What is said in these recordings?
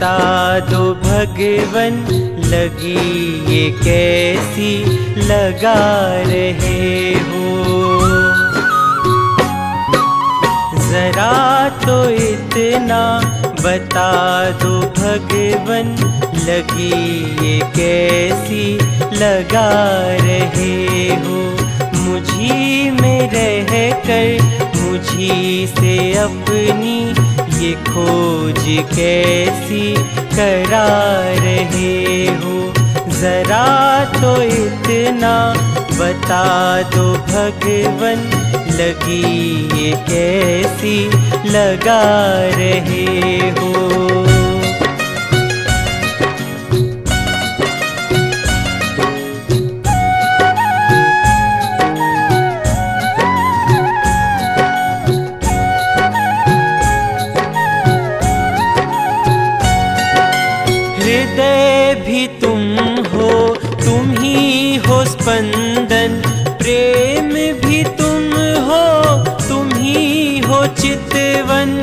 बता दो भगवन लगी ये कैसी लगा रहे हो। जरा तो इतना बता दो भगवन लगी ये कैसी लगा रहे हो। मुझी में रह कर मुझी से अपनी ये खोज कैसी करा रहे हो। जरा तो इतना बता दो भगवन लगी ये कैसी लगा रहे हो। हृदय भी तुम हो, तुम ही हो स्पंदन, प्रेम भी तुम हो, तुम ही हो चितवन।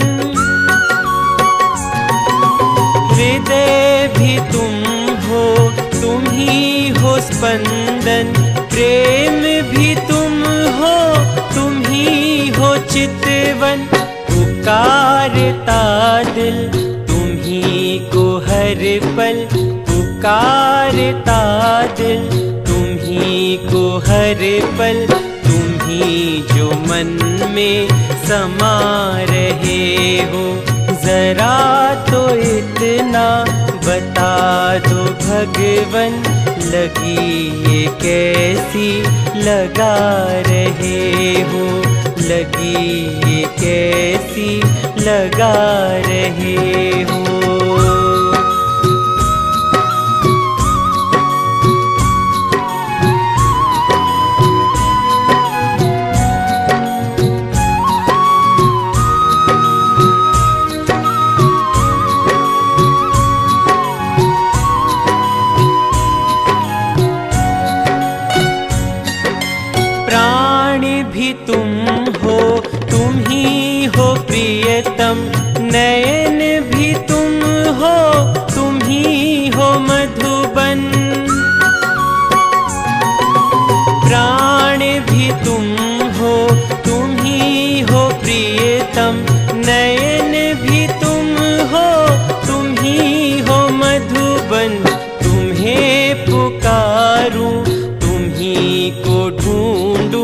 हृदय भी तुम हो, तुम ही हो स्पंदन, प्रेम भी तुम हो, तुम ही हो चितवन। पुकारता दिल तुम्ही को हर पल, पुकारता दिल तुम्ही को हर पल, तुम्ही जो मन में समा रहे हो। जरा तो इतना बता दो भगवन लगी ये कैसी लगा रहे हो। लगी ये कैसी लगा रहे हो। भी तुम हो, तुम ही हो प्रियतम, नयन भी तुम हो, तुम ही हो मधुबन। प्राण भी तुम हो, तुम ही हो प्रियतम, नयन भी तुम हो, तुम ही हो मधुबन। तुम्हें पुकारूं, तुम्ही को ढूंढूं,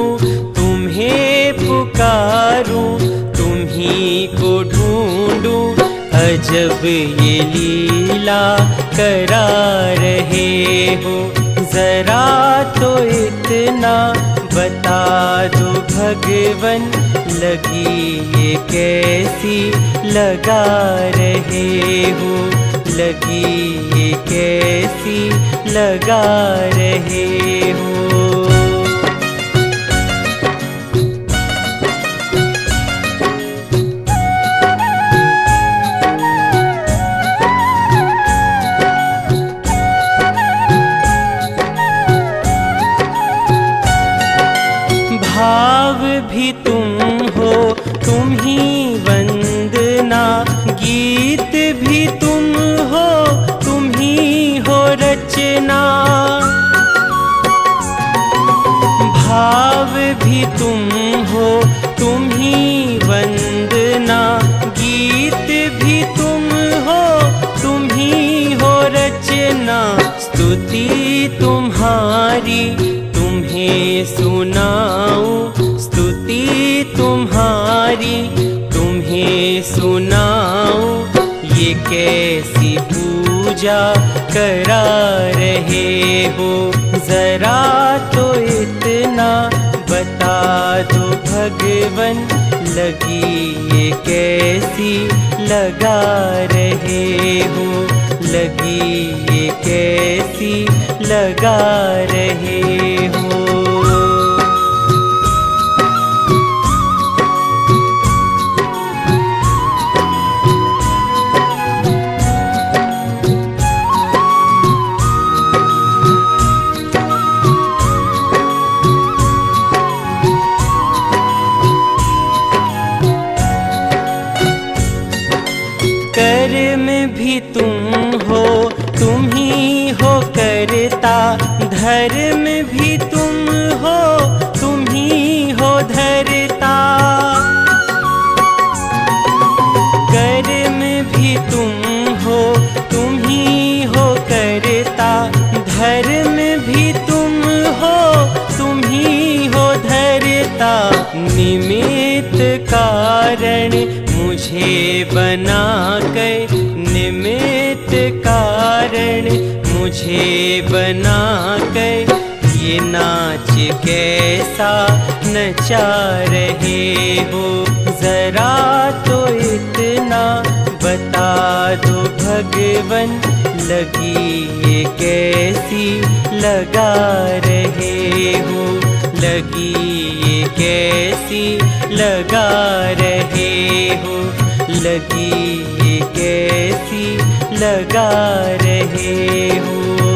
पुकारूं, तुम्ही को ढूंढूं। अजब ये लीला करा रहे हो। जरा तो इतना बता दो भगवन लगी ये कैसी लगा रहे हो। लगी ये कैसी लगा रहे हो। भाव भी तुम हो, तुम ही वंदना, गीत भी तुम हो, तुम ही हो रचना। भाव भी तुम हो, तुम ही वंदना, गीत भी तुम हो, तुम ही हो रचना। स्तुति तुम्हारी तुम्हें सुनाऊं, स्तुति तुम्हारी तुम्हें सुनाऊं। ये कैसी पूजा करा रहे हो। जरा तो इतना बता दो भगवन लगी ये कैसी लगा रहे हो। लगी ये कैसी लगा रहे हो। कर्म भी तुम हो तुम ही हो करता, धर्म भी तुम ही हो धरता। कर्म भी तुम ही हो करता, धर्म भी तुम ही हो धरता। निमित्त कारण मुझे बना कर, निमित्त कारण मुझे बना कर, ये नाच कैसा नचा रहे हो। जरा तो इतना बता दो भगवन, लगी ये कैसी लगा रहे हो, लगी ये कैसी लगा रहे हो, लगी ये कैसी लगा रहे हो।